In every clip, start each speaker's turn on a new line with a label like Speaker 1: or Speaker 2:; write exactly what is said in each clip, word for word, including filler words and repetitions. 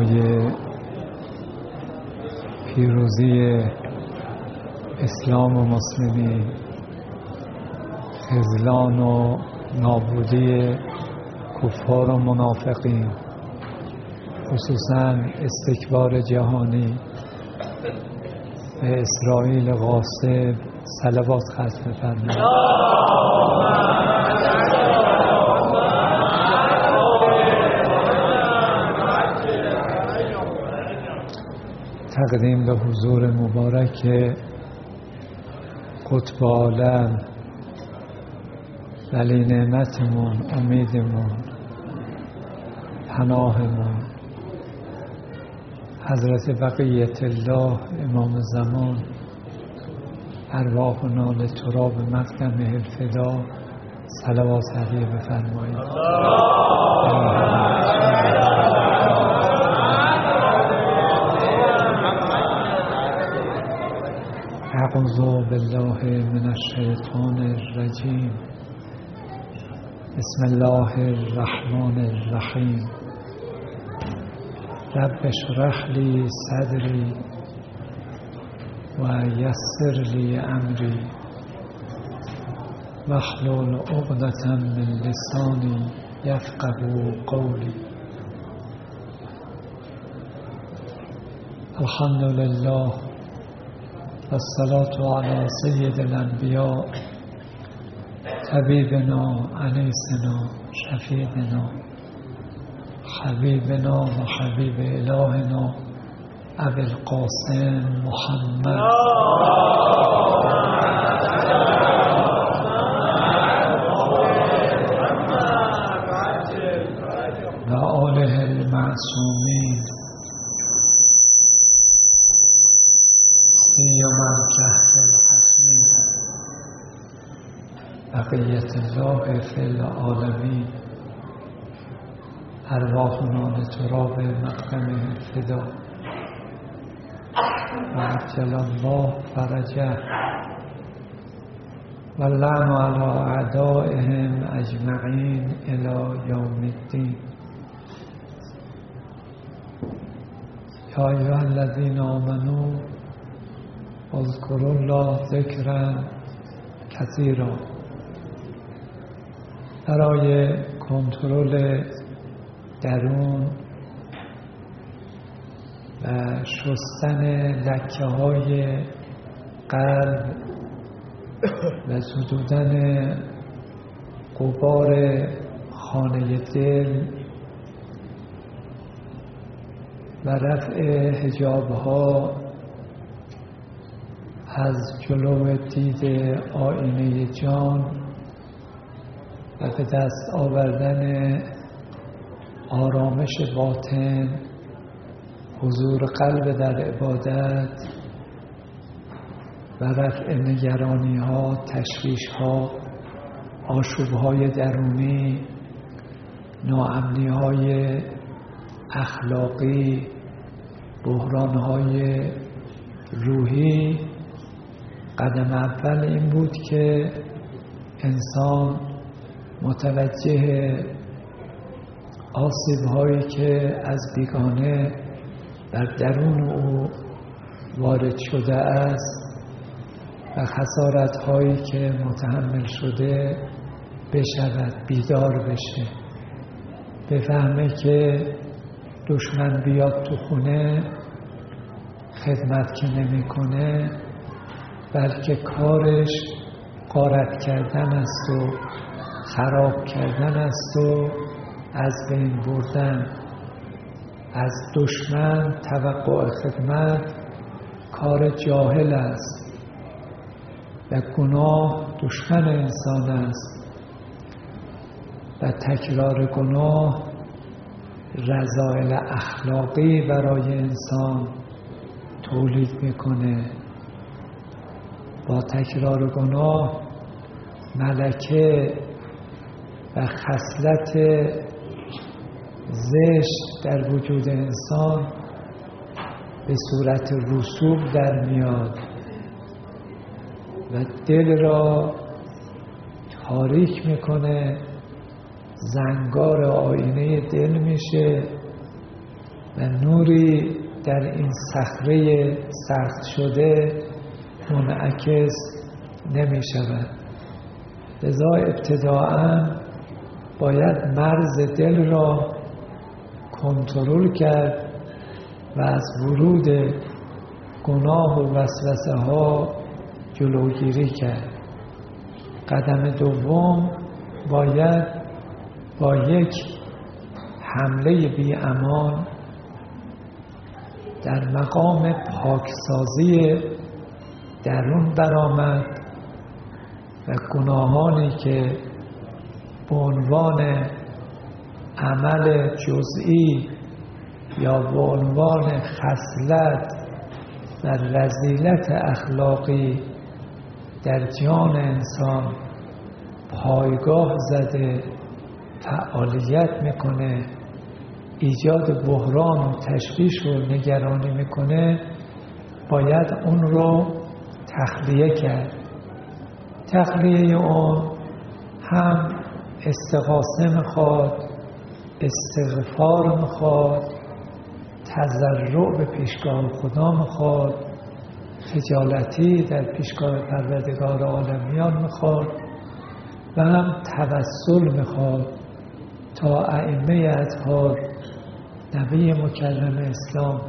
Speaker 1: برای پیروزی اسلام و مسلمین، خذلان و نابودی کفار و منافقین، خصوصا استکبار جهانی به اسرائیل غاصب صلوات ختم فرمایید. تقدیم به حضور مبارک قطب عالم، ولی نعمتمون، امیدمون، پناهمون، حضرت بقیت الله امام زمان، ارواحنا لتراب مقدمه الفدا، صلوات هدیه بفرمایید. اعوذ بالله من الشیطان الرجیم. بسم الله الرحمن الرحیم. رب اشرح لی صدری و یسر لی امری واحلل عقدة من لسانی یفقهوا قولی. الحمد لله والصلاة على سید الانبیاء حبیبنا انیسنا شفیعنا حبیبنا و حبیب الهنا ابی القاسم محمد و آله المعصومین سیما الکهف الحسین بقیت الله فی العالمین. ارواحنا لتراب مقدمه الفدا و عجل الله فرجه و اللعن علی اعدائهم اجمعین الی یوم الدین. یا ایها الذین آمنوا اذکروا الله ذکرا کثیرا. برای کنترل درون و شستن لکه های قلب و زدودن غبار خانه دل و رفع حجاب ها از جلو دید آینه جان و به دست آوردن آرامش باطن، حضور قلب در عبادت و رفع نگرانی ها، تشویش ها، آشوب های درونی، ناامنی های اخلاقی، بحران های روحی. قدم اول این بود که انسان متوجه آسیب هایی که از بیگانه در درون او وارد شده است و خسارت هایی که متحمل شده بشود، بیدار بشه، بفهمه که دشمن بیاد تو خونه خدمت که نمی کنه، بلکه کارش غارت کردن است و خراب کردن است و از بین بردن. از دشمن توقع خدمت کار جاهل است و گناه دشمن انسان است و تکرار گناه رذایل اخلاقی برای انسان تولید میکنه. با تکرار گناه ملکه و خصلت زشت در وجود انسان به صورت رسوب در میاد و دل را تاریک میکنه، زنگار آینه دل میشه و نوری در این صخره سخت شده منعکس نمی شود. لذا ابتداءً باید مرز دل را کنترل کرد و از ورود گناه و وسوسه ها جلوگیری کرد. قدم دوم باید با یک حمله بی امان در مقام پاکسازی درون برآمد و گناهانی که به عنوان عمل جزئی یا به عنوان خصلت و رذیلت اخلاقی در جان انسان پایگاه زده فعالیت میکنه، ایجاد بحران و تشویش و نگرانی میکنه، باید اون رو تخلیه کرد. تخلیه اون هم استغاثه میخواد، استغفار میخواد، تضرع به پیشگاه خدا میخواد، خجالتی در پیشگاه پروردگار عالمیان میخواد و هم توسل میخواد تا ائمه اطهار نبی مکرم اسلام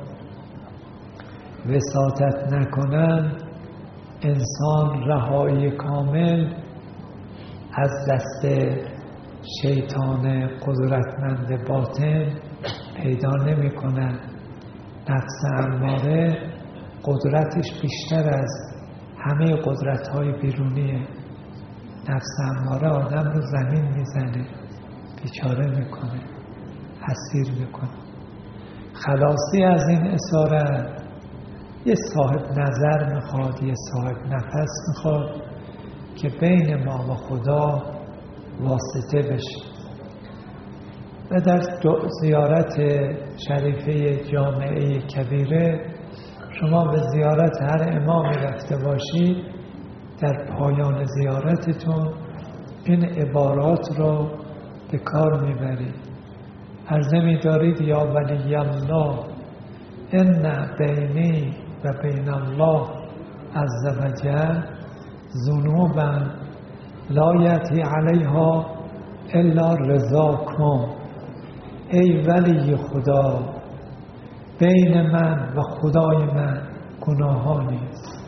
Speaker 1: وساطت نکنن، انسان رهایی کامل از دست شیطان قدرتمند باطن پیدا نمی کند. نفس اماره قدرتش بیشتر از همه قدرت‌های بیرونیه. نفس اماره آدم رو زمین میزنه، بیچاره میکنه، اسیر میکنه. خلاصی از این اسارت یه صاحب نظر میخواد، یه صاحب نفس میخواد که بین ما و خدا واسطه بشه. و در زیارت شریفه جامعه کبیره شما به زیارت هر امامی رفته باشید، در پایان زیارتتون این عبارات رو به کار میبرید. عرضه می‌دارید یا ولی الله ان بینی و بین الله عز و جل ذنوبا لا یأتی علیها الا رضاکم. ای ولی خدا، بین من و خدای من گناهانی است،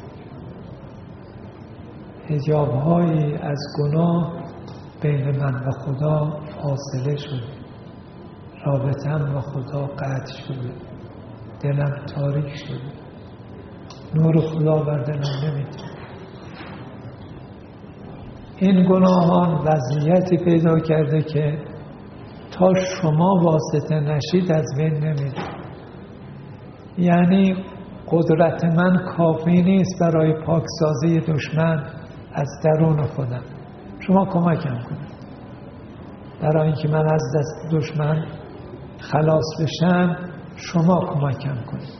Speaker 1: حجاب‌هایی از گناه بین من و خدا فاصله شده، رابطه‌ام با خدا قطع شده، دلم تاریک شده، نور خدا بر دلم نمیده. این گناهان وضعیتی پیدا کرده که تا شما واسطه نشید از بین نمیره. یعنی قدرت من کافی نیست برای پاکسازی دشمن از درون خودم. شما کمکم کنید برای اینکه من از دست دشمن خلاص بشم. شما کمکم کنید.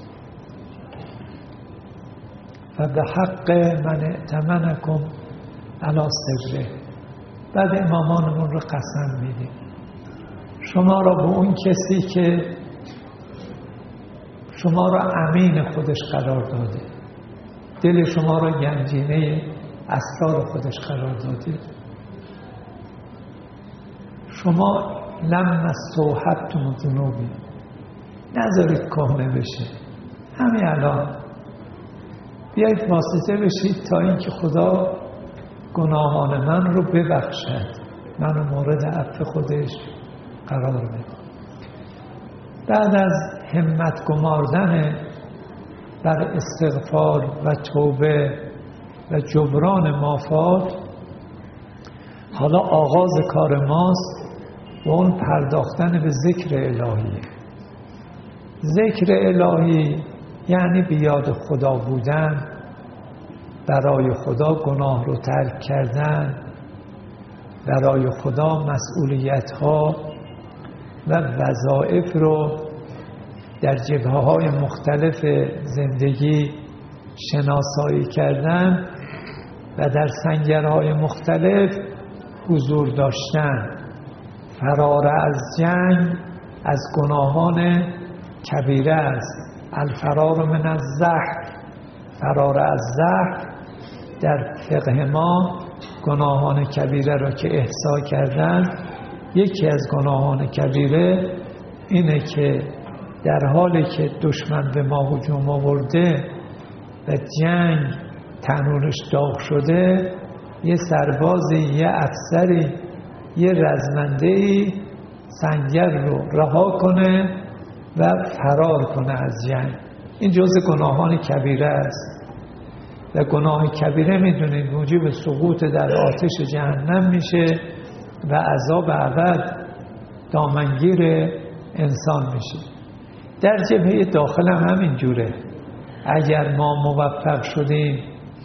Speaker 1: و به حق من ائتمنکم علی سره. بعد امامانمون رو قسم میدیم شما را به اون کسی که شما را امین خودش قرار داده، دل شما را گنجینه اسرار خودش قرار داده، شما لم استوحبتم ذنوبی، نذارید کهنه بشه. همین الان بیایید واسطه بشید تا اینکه خدا گناهان من رو ببخشد، منو مورد عفو خودش قرار بده. بعد از همت گماردن بر استغفار و توبه و جبران مافات، حالا آغاز کار ماست و اون پرداختن به ذکر الهی. ذکر الهی یعنی بیاد خدا بودن، برای خدا گناه رو ترک کردن، برای خدا مسئولیت ها و وظایف رو در جبهه‌های مختلف زندگی شناسایی کردن و در سنگرهای مختلف حضور داشتن، فرار از جنگ، از گناهان کبیره است. الفرار من الزحف، فرار از زحف. در فقه ما گناهان کبیره را که احصا کردن، یکی از گناهان کبیره اینه که در حالی که دشمن به ما هجوم آورده و جنگ تنورش داغ شده، یه سربازی، یه افسری، یه رزمنده‌ای سنگر رو رها کنه و فرار کنه از جنگ. این جزء گناهان کبیره است و گناه کبیره میدونید موجب سقوط در آتش جهنم میشه و عذاب ابد دامنگیر انسان میشه. در جبهه داخل هم همین جوره. اگر ما موفق شدیم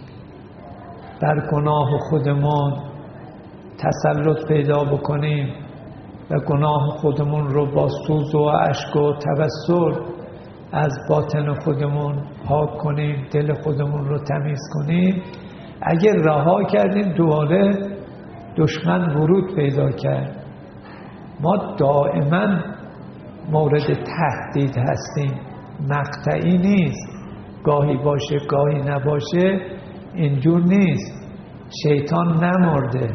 Speaker 1: بر گناه خودمون تسلط پیدا بکنیم و گناه خودمون رو با سوز و اشک و توسل از باطن خودمون پاک کنیم، دل خودمون رو تمیز کنیم، اگر رها کردیم دوباره دشمن ورود پیدا کرد. ما دائما مورد تهدید هستیم، مقطعی نیست، گاهی باشه گاهی نباشه، اینجور نیست. شیطان نمرده،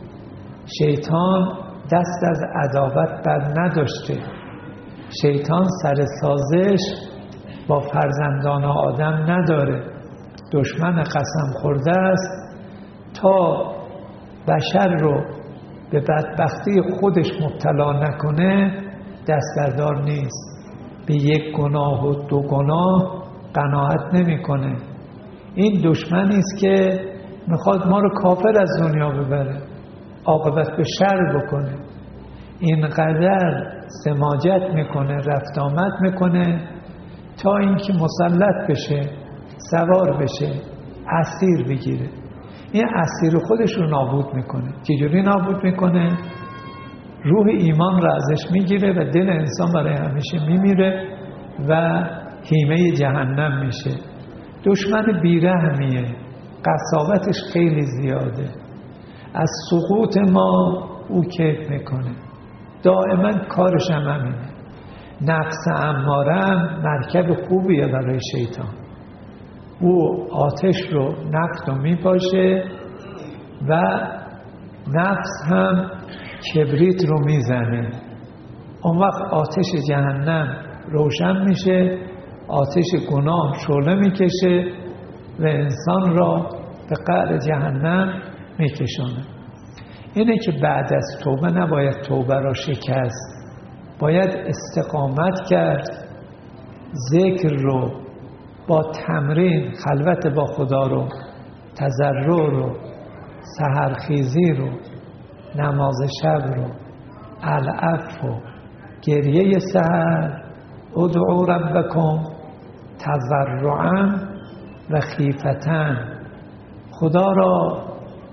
Speaker 1: شیطان دست از عداوت بر نداشته. شیطان سر سازش با فرزندان آدم نداره. دشمن قسم خورده است تا بشر رو به بدبختی خودش مبتلا نکنه دست بردار نیست. به یک گناه و دو گناه قناعت نمیکنه. این دشمنی است که میخواد ما رو کافر از دنیا ببره، عاقبت به شر بکنه. اینقدر سماجت میکنه، رفت آمد میکنه تا اینکه مسلط بشه، سوار بشه، اسیر بگیره. این اسیر خودش رو نابود میکنه. چجوری نابود میکنه؟ روح ایمان رو ازش میگیره و دل انسان برای همیشه میمیره و هیمه جهنم میشه. دشمن بیرحمیه، قساوتش خیلی زیاده. از سقوط ما او کیف میکنه، دائما کارش هم همینه. نفس امارم مرکب خوبیه برای شیطان. او آتش رو، نفس رو میپاشه و نفس هم کبریت رو میزنه. اون وقت آتش جهنم روشن میشه، آتش گناه شعله میکشه و انسان را به قعر جهنم میکشونه. اینه که بعد از توبه نباید توبه را شکست، باید استقامت کرد، ذکر رو با تمرین، خلوت با خدا رو، تضرع رو، سحرخیزی رو، نماز شب رو، العفو و گریه سحر، ادعوا ربکم تضرعا و خیفتن. خدا را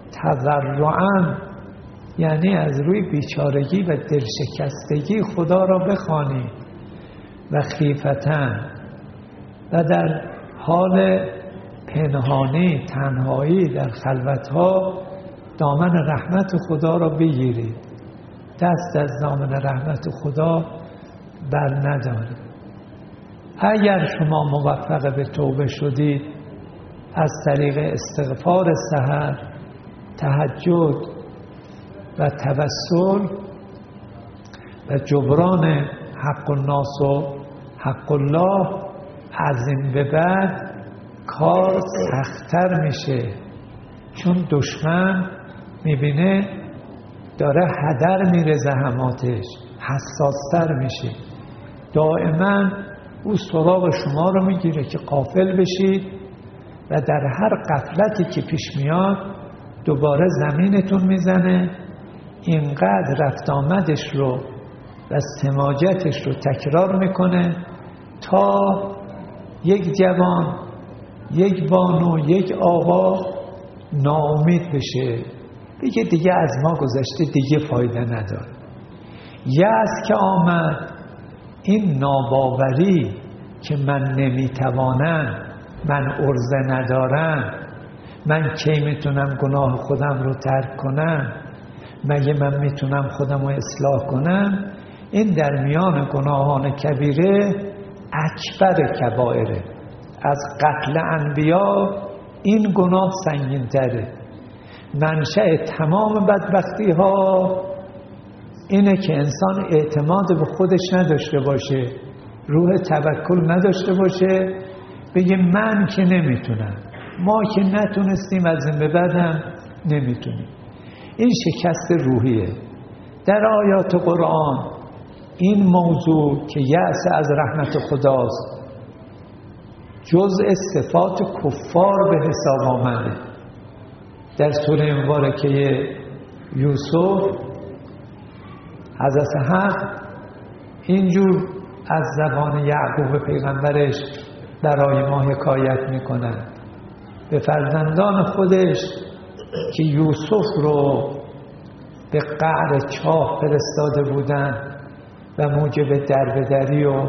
Speaker 1: تضرعا یعنی از روی بیچارگی و دلشکستگی خدا را بخوانید، و خیفتن و در حال پنهانی، تنهایی، در خلوتها دامن رحمت خدا را بگیرید. دست از دامن رحمت خدا بر ندارید. اگر شما موفق به توبه شدید از طریق استغفار سحر، تهجد و توسل و جبران حق الناس و حق الله، از این به بعد کار سخت‌تر میشه، چون دشمن میبینه داره هدر میره زحماتش، حساس‌تر میشه. دائما او سراغ شما رو میگیره که غافل بشید و در هر غفلتی که پیش میاد دوباره زمینتون میزنه. اینقدر رفت آمدش رو و سماجتش رو تکرار میکنه تا یک جوان، یک بانو، یک آقا ناامید بشه، بگه دیگه از ما گذشته، دیگه فایده نداره. یأس که آمد، این ناباوری که من نمیتوانم، من عرضه ندارم، من کی میتونم گناه خودم رو ترک کنم، مگه من میتونم خودم رو اصلاح کنم، این در میان گناهان کبیره اکبر کبائره. از قتل انبیا این گناه سنگین تره. منشأ تمام بدبختی ها اینه که انسان اعتماد به خودش نداشته باشه، روح توکل نداشته باشه، بگه من که نمیتونم، ما که نتونستیم از این به بعدم نمیتونیم. این شکست روحیه. در آیات قرآن این موضوع که یأس از رحمت خداست جزء صفات کفار به حساب آمده. در سوره مبارکه یوسف حضرت حق اینجور از زبان یعقوب پیغمبرش برای ما حکایت میکنن. به فرزندان خودش که یوسف رو به قعر چاه فرستاده بودن و موجب دربدری و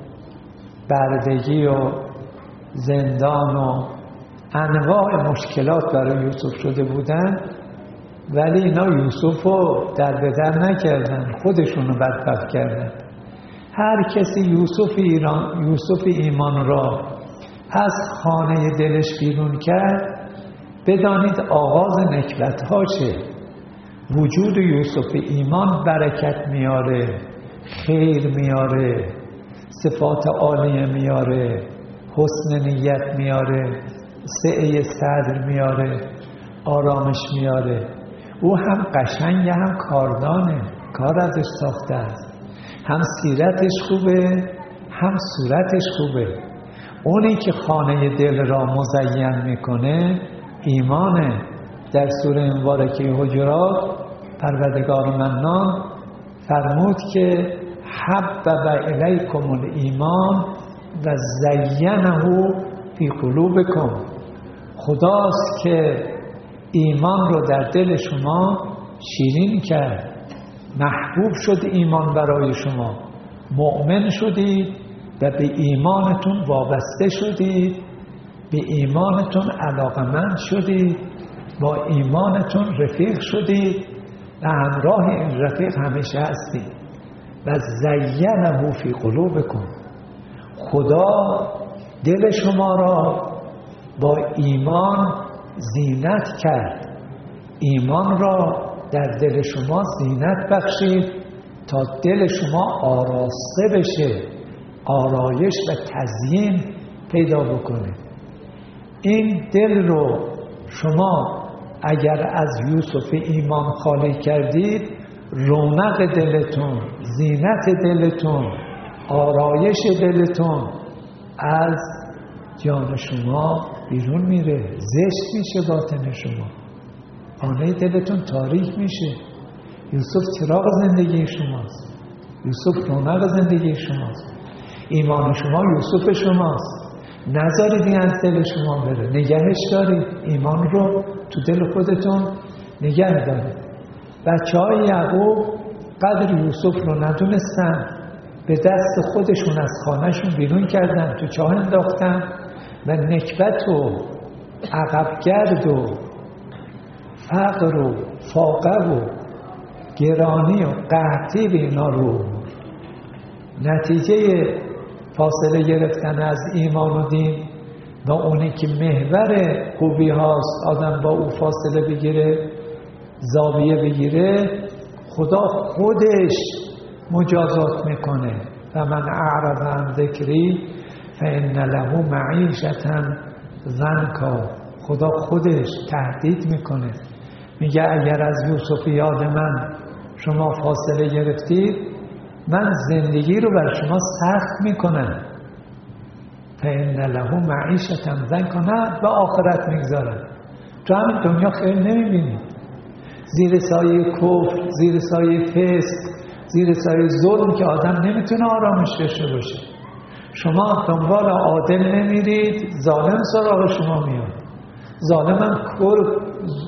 Speaker 1: بردگی و زندان و انواع مشکلات برای یوسف شده بودن، ولی اینا یوسف رو دربدر نکردن، خودشون رو بدبخت کردن. هر کسی یوسف ایران یوسف ایمان را از خانه دلش بیرون کرد، بدانید آغاز نکبت ها چه. وجود یوسف ایمان برکت میاره، خیر میاره، صفات عالیه میاره، حسن نیت میاره، سعه صدر میاره، آرامش میاره. او هم قشنگه، هم کاردانه، کار ازش ساخته است، هم سیرتش خوبه، هم صورتش خوبه. اونی که خانه دل را مزین میکنه ایمانه. در سوره مبارکه حجرات پروردگار منان فرمود که حبب الیکم الایمان و زینه فی قلوبکم. خداست که ایمان رو در دل شما شیرین کرد، محبوب شد ایمان برای شما، مؤمن شدید و به ایمانتون وابسته شدید، به ایمانتون علاقمند شدید، با ایمانتون رفیق شدید و همراه این رفیق همیشه هستید. و زینه فی قلوبکم. خدا دل شما را با ایمان زینت کرد، ایمان را در دل شما زینت بخشید تا دل شما آراسته بشه، آرایش و تزیین پیدا بکنه. این دل رو شما اگر از یوسف ایمان خالی کردید، رونق دلتون، زینت دلتون، آرایش دلتون از جان شما بیرون میره، زشت میشه باطن شما، خانه دلتون تاریک میشه. یوسف چراغ زندگی شماست، یوسف رونق زندگی شماست، ایمان شما یوسف شماست. نذارید این از دل شما بره، نگهش دارید، ایمان رو تو دل خودتون نگه دارید. بچه های یعقوب قدر یوسف رو ندونستن، به دست خودشون از خانهشون بیرون کردن، تو چاه انداختن و نکبت و عقبگرد و فقر و فاقه و گرانی و قحطی به اینا رو. نتیجه فاصله گرفتن از ایمان و دین و اونی که محور خوبی هاست آدم با او فاصله بگیره، زاویه بگیره، خدا خودش مجازات میکنه. و من اعرض عن ذکری فان له معیشة ضنکا. خدا خودش تهدید میکنه، میگه اگر از یوسف یاد من شما فاصله گرفتید، من زندگی رو بر شما سخت میکنم. فان له معیشة ضنکا. نه به آخرت میگذارم، تو همین دنیا خیر نمیبینی، زیر سایه کفر، زیر سایه فسق، زیر سایه ظلم که آدم نمیتونه آرامش داشته باشه. شما دنبال عادل نمیرید، ظالم سراغ شما میاد. ظالم هم کل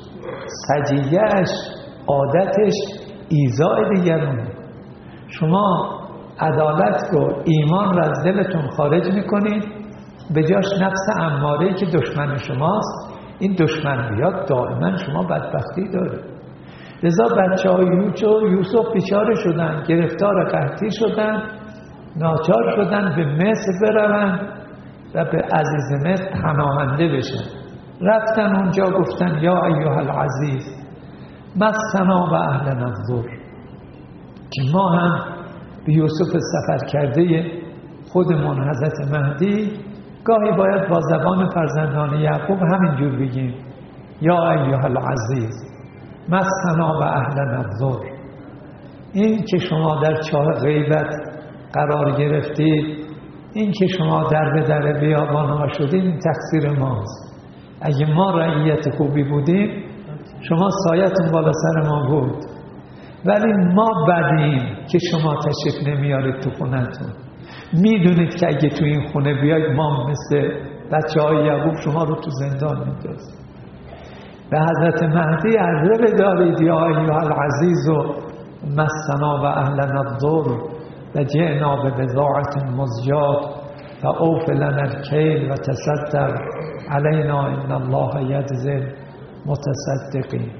Speaker 1: سجیهش، عادتش ایذای دیگرونه. شما عدالت رو، ایمان رو از دلتون خارج میکنید، به جاش نفس اماره‌ای که دشمن شماست. این دشمن بیاد دائما شما بدبختی داره. لذا بچه های یوسف بیچاره شدن، گرفتار قحطی شدن ناچار شدن به مصر بروند و به عزیز مصر پناهنده بشن. رفتن اونجا گفتن یا ایها العزیز مسنا و اهلنا الضر، که ما هم به یوسف سفر کرده خودمون حضرت مهدی گاهی باید با زبان فرزندان یعقوب همینجور بگیم یا ایها العزیز مسنا و اهلنا الضر. این که شما در چاه غیبت قرار گرفتید، این که شما در به در بیابان‌ها شدید، این تقصیر ماست. اگه ما رعیت خوبی بودیم شما سایتون بالا سر ما بود، ولی ما بدیم که شما تشریف نمیارید تو خونتون. میدونید که اگه تو این خونه بیاید ما مثل بچه های یعقوب شما رو تو زندان میندازیم. به حضرت مهدی عرضه بدارید یا ایها العزیز و مسنا و اهلنا الضر و جئنا ببضاعة مزجاة فاوف لنا الکیل و تصدق علینا ان الله یجزی المتصدقین.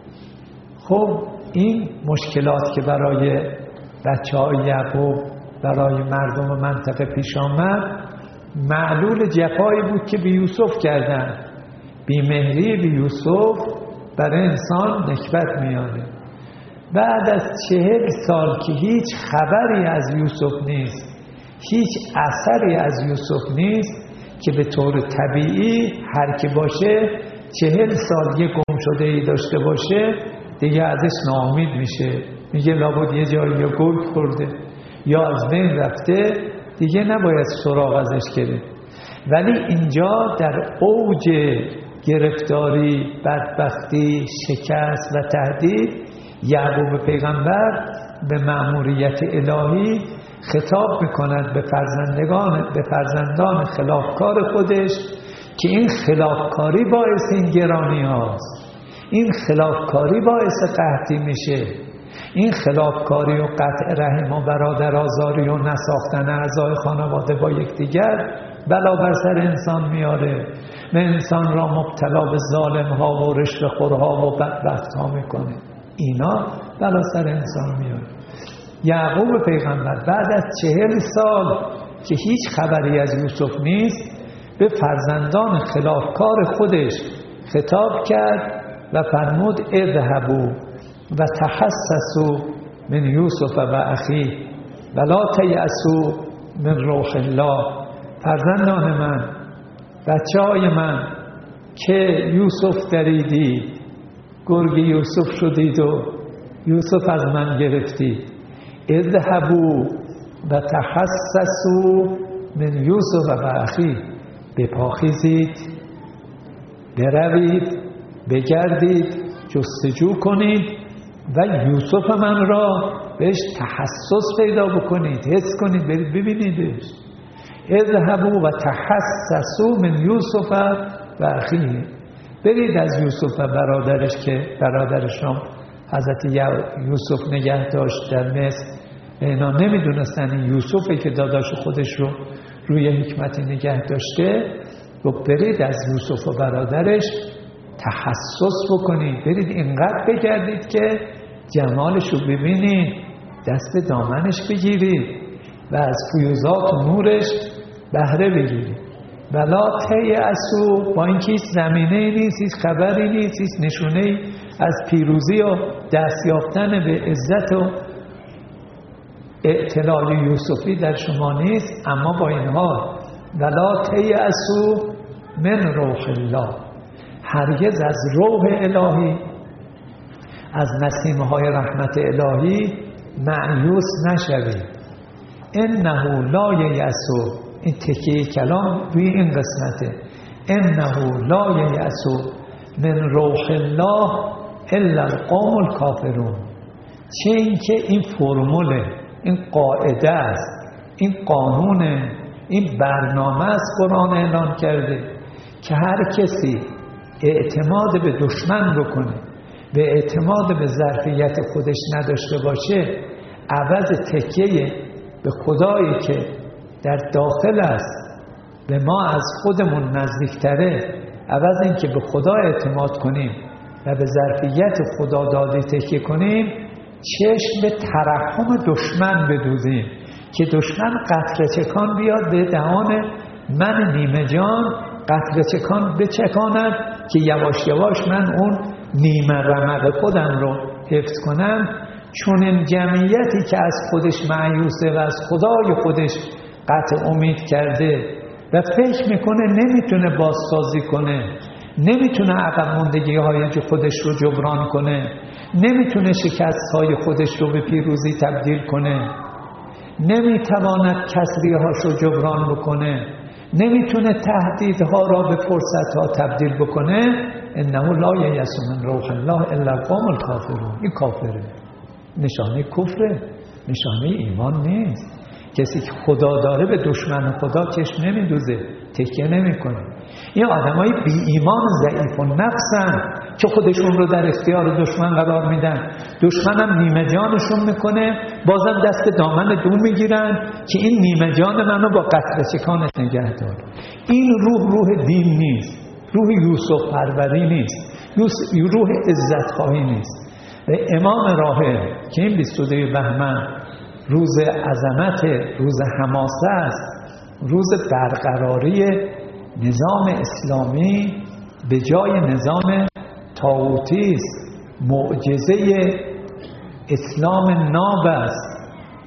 Speaker 1: خب این مشکلات که برای بچه های یعقوب، برای مردم منطقه پیش آمد، معلول جفایی بود که به یوسف کردن. بیمهری به یوسف برای انسان نکبت میاره. بعد از چهل سال که هیچ خبری از یوسف نیست، هیچ اثری از یوسف نیست، که به طور طبیعی هر که باشه چهل سال یه گم شده ای داشته باشه دیگه ازش ناامید میشه، میگه لابد یه جایی یا گل خورده یا از بین رفته، دیگه نباید سراغ ازش گرفت. ولی اینجا در اوج گرفتاری، بدبختی، شکست و تهدید، یعقوب پیغمبر به مأموریت الهی خطاب میکند به فرزندگان به فرزندان خلافکار خودش که این خلافکاری باعث این گرانی هاست، این خلافکاری باعث قحطی میشه، این خلافکاری و قطع رحم و برادرآزاری و نساختن اعضای خانواده با یکدیگر بلا بر سر انسان میاره و انسان را مبتلا به ظالم ها و رشوه خورها و بدبخت ها میکنه. اینا بلا سر انسان میاره. یعقوب پیغمبر بعد از چهل سال که هیچ خبری از یوسف نیست به فرزندان خلافکار خودش خطاب کرد و فرمود اذهبوا و تحسسوا من یوسف و اخیه ولا تیأسوا من روح الله. فرزندان من، بچه های من که یوسف دریدید، گرگ یوسف شدید و یوسف از من گرفتید، اذهبوا و تحسسوا من یوسف و اخیه، بپاخیزید، بروید، بگردید، جستجو کنید و یوسف من را بهش تحسس پیدا بکنید، حس کنید، برید ببینیدش. اذهبوا و تحسسوا من یوسف و اخیه، برید از یوسف و برادرش که برادرشان حضرت یوسف نگه داشت در مصر. اینا نمیدونستن این یوسفی که داداش خودش رو روی حکمتی نگه داشته. و برید از یوسف و برادرش تحسس بکنید، برید اینقدر بگردید که جمالش رو ببینید، دست دامنش بگیرید و از فیوزات و نورش بهره بگیرید. ولا تیأسوا، با اینکه هیچ زمینه نیست، هیچ خبری نیست، هیچ نشونه از پیروزی و دست یافتن به عزت و اعتلال یوسفی در شما نیست، اما با این حال ولا تیأسوا من روح الله، هرگز از روح الهی، از نسیمهای رحمت الهی مایوس نشوید. انه لا ییأس، این تکیه کلام روی این قسمته، انه لا ییأس من روح الله الا القوم الکافرون. چه این که این فرموله، این قاعده است، این قانونه، این برنامه است قرآن اعلان کرده که هر کسی اعتماد به دشمن بکنه، به اعتماد به ظرفیت خودش نداشته باشه، عوض تکیه به خدایی که در داخل است، به ما از خودمون نزدیکتره، عوض این که به خدا اعتماد کنیم و به ظرفیت خدا داده تکیه کنیم، چشم به ترحم دشمن بدوزیم که دشمن قطره چکان بیاد به دهان من نیمه جان، قطره چکان بچکاند که یواش یواش من اون نیمه رمق خودم رو حفظ کنم. چون این جمعیتی که از خودش مایوسه و از خدای خودش قطع امید کرده و فکر میکنه نمیتونه بازسازی کنه، نمیتونه عقب ماندگی های خودش رو جبران کنه، نمیتونه شکست های خودش رو به پیروزی تبدیل کنه، نمیتواند کسری هاش رو جبران بکنه، نمیتونه تهدیدها را به فرصت ها تبدیل بکنه. انه لا ییأس من روح الله الا القوم الکافرون. این کافره، نشانه کفره، نشانه ایمان نیست. کسی که خدا داره به دشمن خدا چشم نمیدوزه، تکیه نمیکنه. این آدمای بی ایمان ضعیف و نفسن که خودشون رو در اختیار دشمن قرار میدن. دشمنم نیمه جانشون میکنه، بازم دست دامن دور میگیرن که این نیمه جان منو با قطره چکانت نگه دار. این روح روح دین نیست، روح یوسف پروری نیست، روح عزت خواهی نیست. امام راهب که این بیست و دو بهمن روز عظمت، روز حماسه است، روز برقراری نظام اسلامی به جای نظام طاغوتی است، معجزه اسلام ناب است.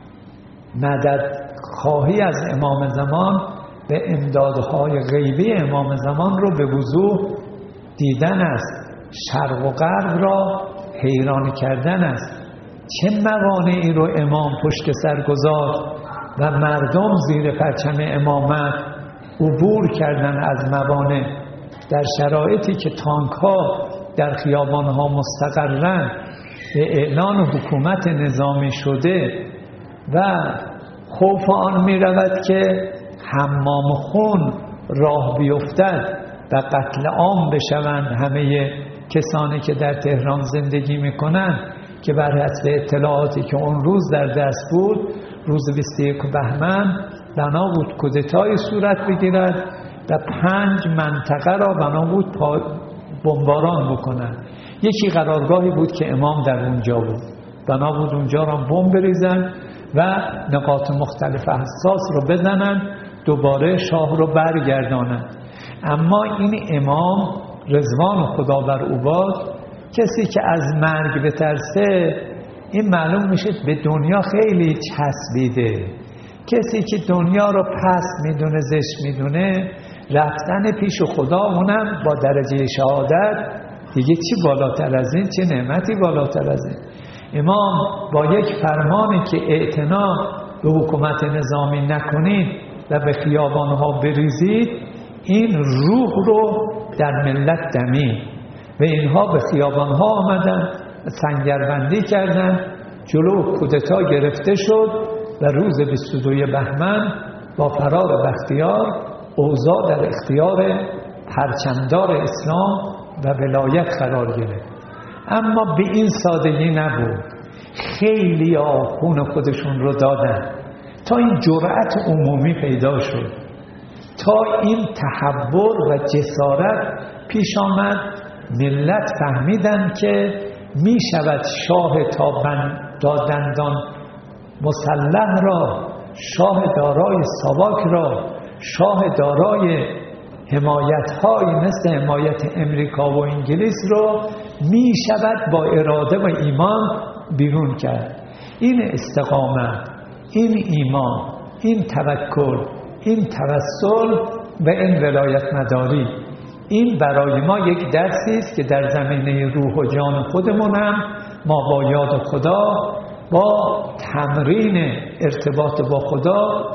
Speaker 1: مدد خواهی از امام زمان به امدادهای غیبی امام زمان رو به وضوح دیدن است، شرق و غرب را حیران کردن است. چه موانعی رو امام پشت سر گذاشت و مردم زیر پرچم امامت عبور کردن از موانع در شرایطی که تانک ها در خیابان ها مستقرن، به اعلان حکومت نظامی شده و خوف آن می رود که حمام خون راه بیفتد و قتل عام بشوند همه کسانی که در تهران زندگی می کنند، که بر حسب اطلاعاتی که اون روز در دست بود، روز بیست و یک بهمن بنا بود کودتای صورت بگیرد و پنج منطقه را بنا بود بمباران بکنند. یکی قرارگاهی بود که امام در اونجا بود، بنا بود اونجا را بمب بریزن و نقاط مختلف حساس رو بزنن، دوباره شاه رو برگردانن. اما این امام رضوان خدا بر او باد، کسی که از مرگ بترسه این معلوم میشه به دنیا خیلی چسبیده. کسی که دنیا رو پس میدونه، زشت میدونه، رفتن پیش خدا اونم با درجه شهادت دیگه چی بالاتر از این، چه نعمتی بالاتر از این. امام با یک فرمانی که اعتنا به حکومت نظامی نکنید و به خیابانها بریزید، این روح رو در ملت دمید و اینها به خیابانها آمدن، سنگربندی کردن، جلو کودتا گرفته شد و روز بیست و دو بهمن با فرار بختیار اوضاع در اختیار پرچمدار اسلام و ولایت قرار گرفت. اما به این سادگی نبود، خیلی خون خودشون رو دادن تا این جرأت عمومی پیدا شد، تا این تحور و جسارت پیش آمد. ملت فهمیدن که می شود شاه دادندان مسلح را، شاه دارای ساواک را، شاه دارای حمایت‌های مثل حمایت امریکا و انگلیس رو می شود با اراده و ایمان بیرون کرد. این استقامت، این ایمان، این توکل، این توسل و این ولایت مداری، این برای ما یک درسی است که در زمینه روح و جان خودمون هم ما با یاد خدا، با تمرین ارتباط با خدا،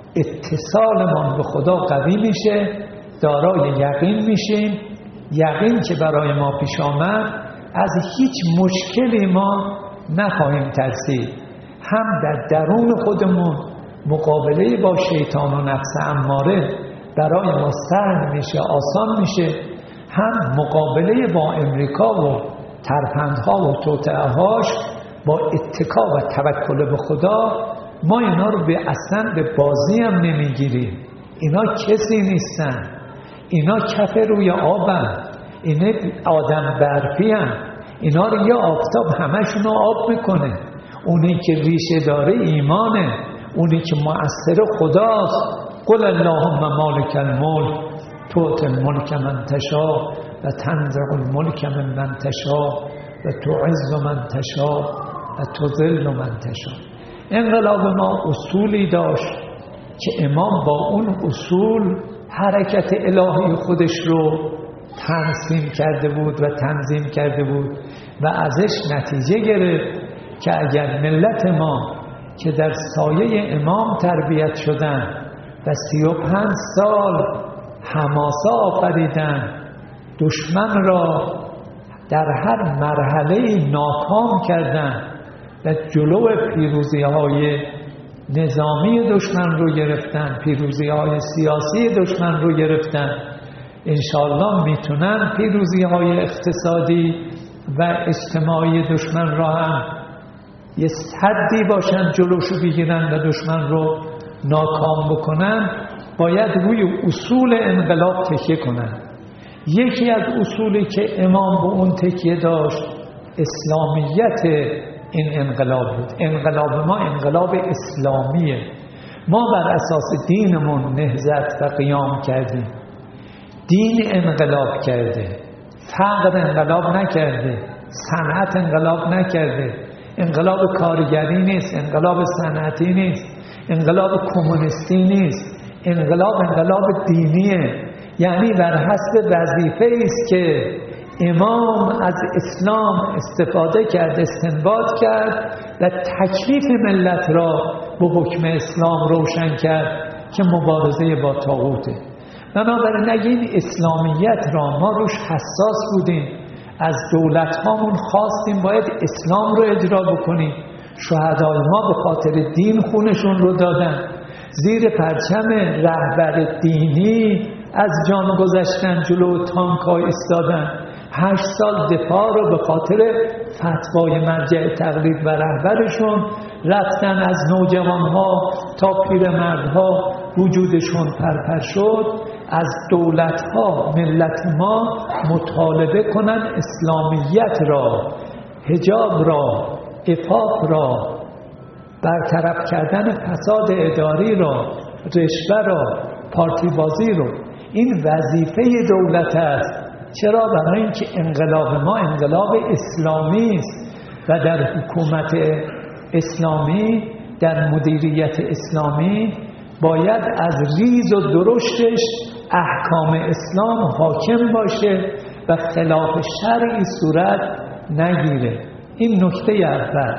Speaker 1: اتصالمان به خدا قوی میشه، دارای یقین میشیم. یقین که برای ما پیش آمد، از هیچ مشکلی ما نخواهیم ترسید. هم در درون خودمون مقابله با شیطان و نفس اماره برای ما سهل میشه، آسان میشه، هم مقابله با امریکا و ترفندها و توطئه‌هاش با اتکا و توکل به خدا ما اینا رو به اصلا به بازی هم نمیگیریم. اینا کسی نیستن، اینا کف روی آبن، اینا آدم برفی هم. اینا رو یه آفتاب همشون رو آب میکنه. اونی که ریشه داره ایمانه، اونی که مؤثر خداست. قل اللهم مالک الملک تؤتی الملک من تشاء و تنزع الملک ممن تشاء و تعز من تشاء و تذل من تشاء. انقلاب ما اصولی داشت که امام با اون اصول حرکت الهی خودش رو تنظیم کرده بود و تنظیم کرده بود و ازش نتیجه گرفت که اگر ملت ما که در سایه امام تربیت شدن و سی و پنج سال حماسه آفریدن، دشمن را در هر مرحله ناکام کردن و جلو پیروزی های نظامی دشمن رو گرفتن، پیروزی های سیاسی دشمن رو گرفتن، انشاءالله میتونن پیروزی های اقتصادی و اجتماعی دشمن را هم یه سدی باشن جلوشو بگیرن و دشمن رو ناکام بکنن. باید روی اصول انقلاب تکیه کنن. یکی از اصولی که امام به اون تکیه داشت اسلامیت این انقلاب بود. انقلاب ما انقلاب اسلامیه. ما بر اساس دینمون نهضت و قیام کردیم. دین انقلاب کرده، فقر انقلاب نکرده، صنعت انقلاب نکرده. انقلاب کارگری نیست، انقلاب صنعتی نیست، انقلاب کمونیستی نیست. انقلاب انقلاب دینیه، یعنی بر حسب وظیفه است که امام از اسلام استفاده کرد، استنباط کرد و تکلیف ملت را به حکم اسلام روشن کرد که مبارزه با طاغوته. بنابراین اگه این اسلامیت را ما روش حساس بودیم، از دولت هامون خواستیم باید اسلام رو اجرا بکنیم. شهدای ما به خاطر دین خونشون رو دادن، زیر پرچم رهبر دینی از جان گذشتن، جلو تانک‌ها ایستادن، هشت سال دفاع رو به خاطر فتوای مرجع تقلید و رهبرشون رفتن، از نوجوانها تا پیرمردها وجودشون پرپر شد. از دولت‌ها ملت ما مطالبه کنن اسلامیت را، حجاب را، عفاف را، برطرف کردن فساد اداری را، رشوه را، پارتی بازی رو. این وظیفه دولت است. چرا؟ برای اینکه انقلاب ما انقلاب اسلامی است و در حکومت اسلامی، در مدیریت اسلامی باید از ریز و درشتش احکام اسلام حاکم باشه و خلاف شرعی صورت نگیره. این نکته اول.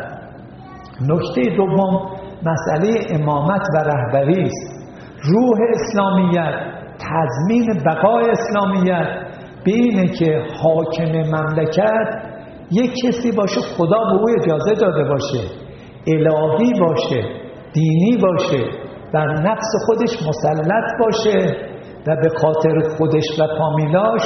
Speaker 1: نکته دوم مسئله امامت و رهبری است. روح اسلامیت، تضمین بقای اسلامیت به اینه که حاکم مملکت یک کسی باشه خدا به او اجازه داده باشه، الهی باشه، دینی باشه، بر نفس خودش مسلط باشه و به خاطر خودش و فامیلاش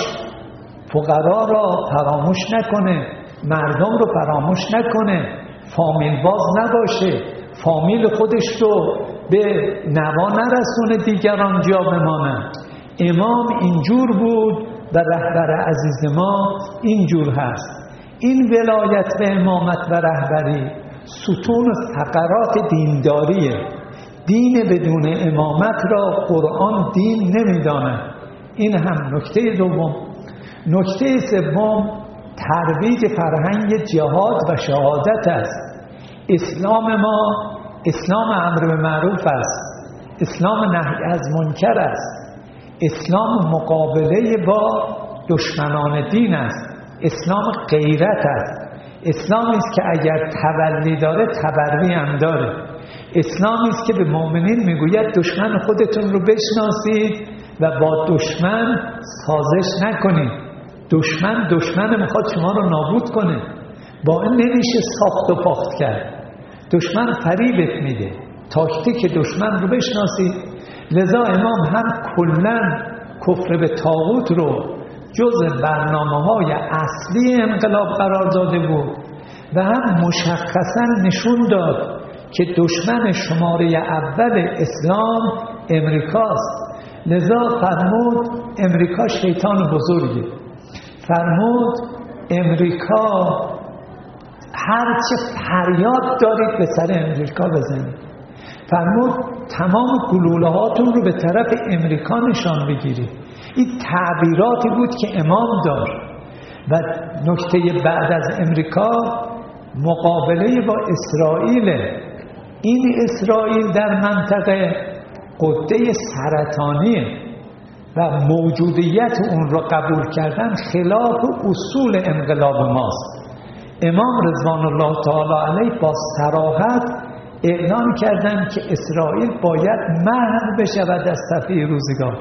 Speaker 1: فقرا را فراموش نکنه، مردم رو فراموش نکنه، فامیل باز نباشه، فامیل خودش رو به نوا نرسونه دیگران جا بمانن. امام اینجور بود و رهبر عزیز ما اینجور هست. این ولایت و امامت و رهبری ستون فقرات دینداریه. دین بدون امامت را قرآن دین نمیداند. این هم نکته دوم. نکته سوم ترویج فرهنگ جهاد و شهادت است. اسلام ما اسلام امر به معروف است، اسلام نهی از منکر است، اسلام مقابله با دشمنان دین است، اسلام غیرت است، اسلامی است که اگر تولی داره تبری هم داره، اسلامی است که به مؤمنین میگوید دشمن خودتون رو بشناسید و با دشمن سازش نکنید. دشمن دشمن میخواد شما رو نابود کنه، با این نمیشه ساخت و پاخت کرد. دشمن فریبت میده، تاکتیک دشمن رو بشناسید. لذا امام هم کلن کفر به طاغوت رو جز برنامه‌های اصلی انقلاب قرار داده بود و هم مشخصا نشون داد که دشمن شماره اول اسلام امریکاست. لذا فرمود امریکا شیطان بزرگی، فرمود امریکا هرچه فریاد دارید به سر امریکا بزنید. فرمود تمام گلوله هاتون رو به طرف امریکا نشان بگیرید. این تعبیراتی بود که امام داشت. و نکته بعد از امریکا مقابله با اسرائیل. این اسرائیل در منطقه غده سرطانیه و موجودیت اون رو قبول کردن خلاف اصول انقلاب ماست. امام رضوان الله تعالی علیه با صراحت اعلام کردند که اسرائیل باید محو بشود از صفحه روزگار.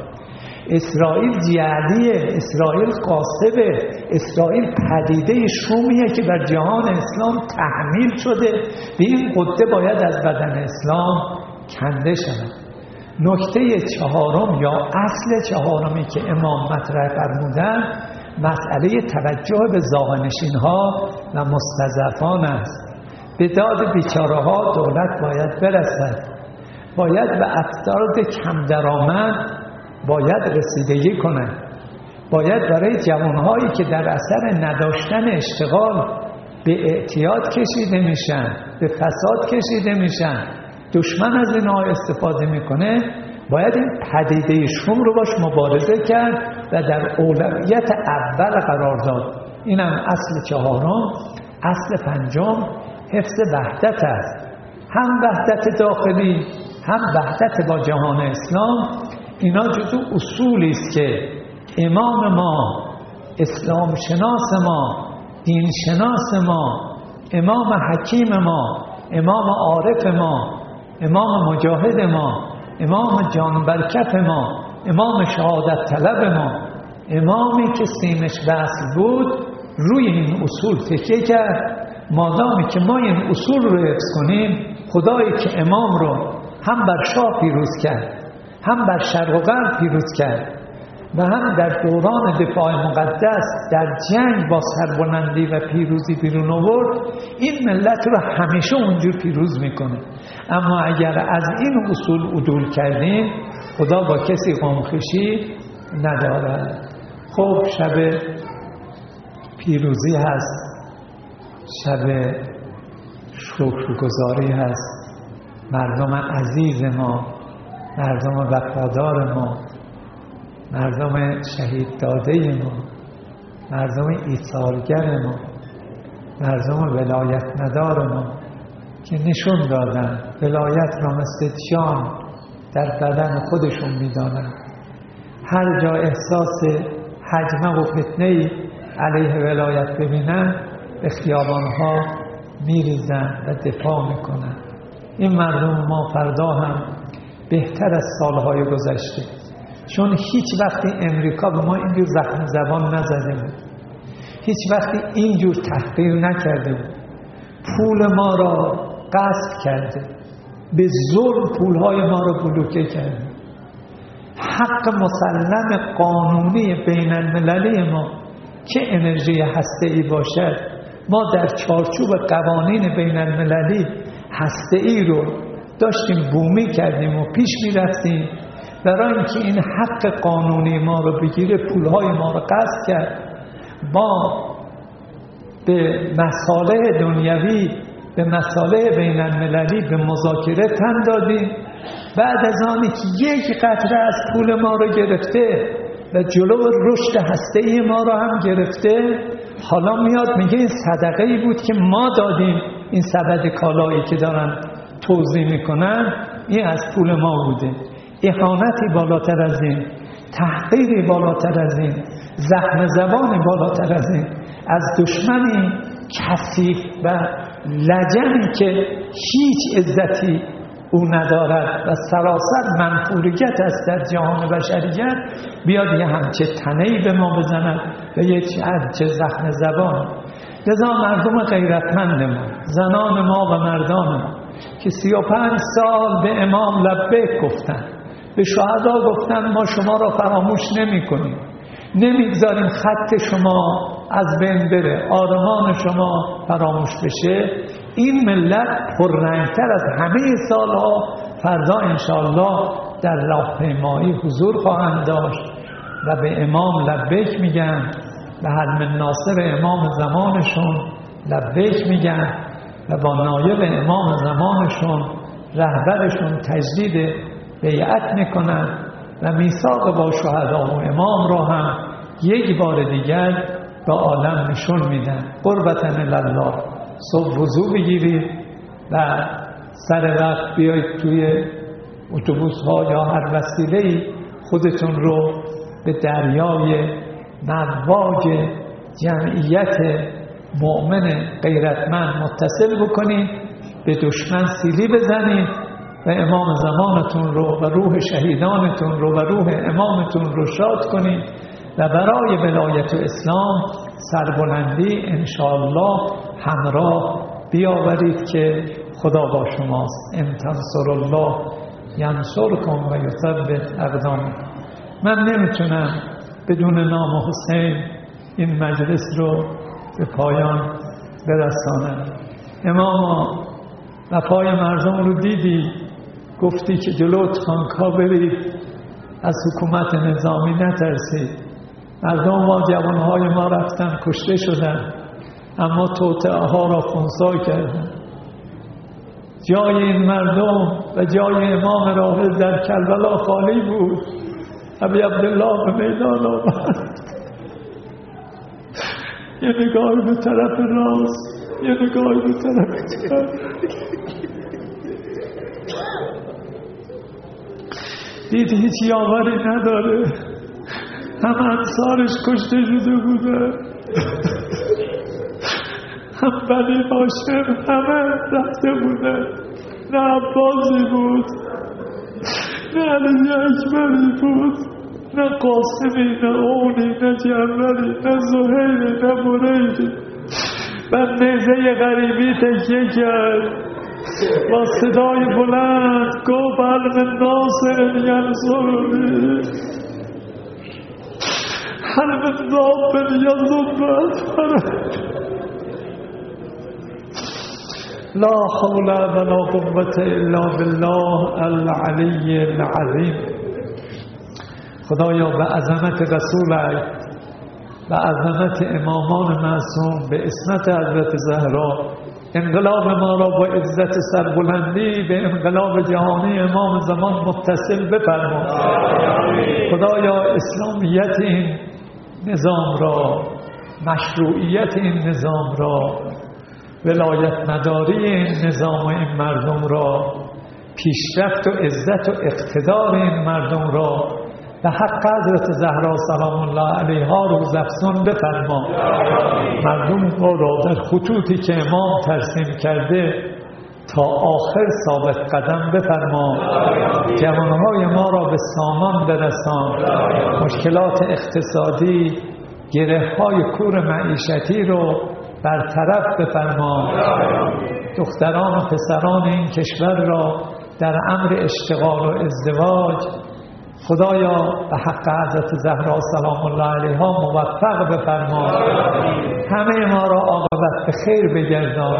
Speaker 1: اسرائیل جعلیه، اسرائیل قاصبه، اسرائیل پدیده شومیه که بر جهان اسلام تحمیل شده، به این غده باید از بدن اسلام کنده شود. نکته چهارم یا اصل چهارمی که امام مطرح فرمودن مسئله توجه به زاغنشین‌ها و مستضعفان است. به داد بیچاره ها دولت باید برسد، باید به افراد کم درآمد باید رسیدگی کنند، باید برای جوانهایی که در اثر نداشتن اشتغال به اعتیاد کشیده میشن، به فساد کشیده میشن، دشمن از اینها استفاده میکنه، باید این پدیده شوم رو باش مبارزه کرد و در اولویت اول قرار داد. اینم اصل چهارم. اصل پنجم حفظ وحدت است، هم وحدت داخلی هم وحدت با جهان اسلام. اینا جزو اصولی است که امام ما، اسلام شناس ما، دین شناس ما، امام حکیم ما، امام عارف ما، امام مجاهد ما، امام جان برکف ما، امام شهادت طلب ما، امامی که سیمش وصل بود روی این اصول تکیه کرد. مادامی که ما این اصول رو حفظ کنیم، خدایی که امام رو هم بر شاه پیروز کرد، هم بر شرق و غرب پیروز کرد و هم در دوران دفاع مقدس در جنگ با سربلندی و پیروزی بیرون آورد، این ملت رو همیشه اونجور پیروز میکنه. اما اگر از این اصول عدول کردیم، خدا با کسی قومخویشی ندارد. خب شب پیروزی هست، شب شکرگزاری هست. مردم عزیز ما، مردم وفادار ما، مردم شهید داده ما، مردم ایثارگر ما، مردم ولایت مدار ما که نشون دادن ولایت را مثل جان در بدن خودشون میدانند. هر جا احساس هجمه و فتنه‌ای علیه ولایت ببینن به خیابانها میریزن و دفاع میکنن. این مردم ما فردا هم بهتر از سالهای گذشته، چون هیچ وقتی امریکا به ما اینجور زخم زبان نزده بود، هیچ وقتی اینجور تحقیر نکرده بود، پول ما را غصب کرده، به ظلم پولهای ما را بلوکه کرده. حق مسلم قانونی بین المللی ما که انرژی هسته‌ای باشد، ما در چارچوب قوانین بین المللی هسته‌ای رو داشتیم بومی کردیم و پیش می رفتیم. برای اینکه این حق قانونی ما رو بگیره پولهای ما رو غصب کرد. ما به مصالح دنیوی، به مصالح بین المللی به مذاکره تن دادیم. بعد از آنی که یک قطره از پول ما رو گرفته و جلو رشد هسته‌ای ما رو هم گرفته، حالا میاد میگه این صدقه‌ای بود که ما دادیم. این سبد کالایی که دارن توزیع میکنن این از پول ما بوده. اهانتی بالاتر از این، تحقیری بالاتر از این، زخم زبانی بالاتر از این از دشمنی کثیف و لجنی که هیچ عزتی او ندارد و سراسر منفوریت است در جهان بشریت، بیاد یه همچه تنهی به ما بزند و یه همچه زخم زبان. لذا مردم غیرتمند ما، زنان ما و مردان ما که سی و پنج سال به امام لبیک گفتن، به شهدا گفتن ما شما را فراموش نمی کنیم، نمیگذاریم خط شما از بین بره، آرمان شما فراموش بشه. این ملت پررنگتر از همه سالها فردا انشاءالله در راهپیمایی حضور خواهند داشت و به امام لبیک میگن و حلم ناصر امام زمانشون لبیک میگن و با نایب امام زمانشون رهبرشون تجدید بیعت میکنن و میثاق با شهدا و امام را هم یک بار دیگر به عالم نشون میدن. قربتن الله، صبح وضو بگیرید و سر وقت بیایید توی اتوبوس ها یا هر وسیله‌ای خودتون رو به دریای مواج جمعیت مؤمن غیرتمند متصل بکنید، به دشمن سیلی بزنید و امام زمانتون رو و روح شهیدانتون رو و روح امامتون رو شاد کنید و برای ولایت اسلام سربلندی انشاءالله همراه بیاورید که خدا با شماست. ان تنصر الله ینصرکم و یثبت اقدامکم. من نمیتونم بدون نام حسین این مجلس رو به پایان برسانم. اماما وفای مردم رو دیدی، گفتی که جلوت خانکا برید، از حکومت نظامی نترسید. مردم ما، جوانهای ما رفتن کشته شدن، اما توطئه ها را خنثی کردن. جای این مردم و جای امام راحل در کربلا خالی بود. ابی عبدالله به میدان آمد، یه نگاه به طرف راست، یه نگاه به طرف چپ، دید هیچ یاوری نداره، هم انصارش کشته شده بوده، هم بنی هاشم همه رفته بوده. نه عباسی بود، نه علی اکبری بود، نه قاسمی، نه اونی، نه جعفری، نه زهیری، نه بریدی. بر نیزه غریبی تکیه کرد، با صدای بلند گفت هل من ناصر ینصرنی، هل من ضابر یضرنی. لا حول ولا قوة الا بالله العلی العظیم. خدایا به عظمت رسولت، به عظمت امامان معصوم، به عصمت حضرت زهرا، انقلاب ما را با عزت سربلندی به انقلاب جهانی امام زمان متصل بفرما. خدایا اسلامیت این نظام را، مشروعیت این نظام را، ولایت مداری این نظام و این مردم را، پیشرفت و عزت و اقتدار این مردم را به حق حضرت زهرا سلام الله علیها روزافزون بفرما. مردم را در خطوطی که امام ترسیم کرده تا آخر ثابت قدم بفرما. جوانهای ما را به سامان برسان. مشکلات اقتصادی، گره‌های کور معیشتی رو برطرف بفرما. دختران و پسران این کشور را در امر اشتغال و ازدواج خدایا به حق حضرت زهرا سلام الله علیها موفق بفرما. همه ما را عاقبت به خیر بگردان.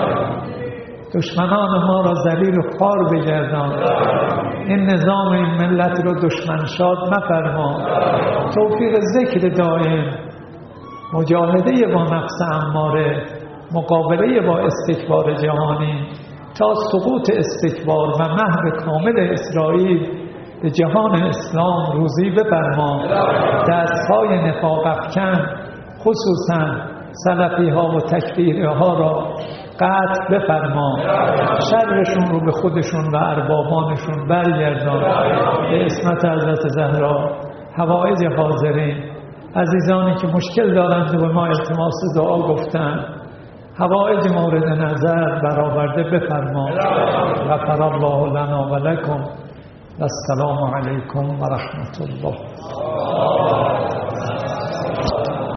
Speaker 1: دشمنان ما را ذلیل و خوار بگردان. این نظام این ملت را دشمن شاد مفرما. توفیق ذکر دائم، مجاهده با نفس اماره، مقابله با استکبار جهانی تا سقوط استکبار و محو کامل اسرائیل به جهان اسلام روزی بفرما. دستهای نفاق افکن خصوصا سلفی ها و تکفیری ها را قطع بفرما. شرشون رو به خودشون و اربابانشون برگردان. به عصمت حضرت زهرا حوائج حاضرین، عزیزانی که مشکل دارند و به ما التماس دعا گفتند، حوائج مورد نظر برآورده بفرما. غفر الله لنا و لکم و السلام علیکم و رحمت الله.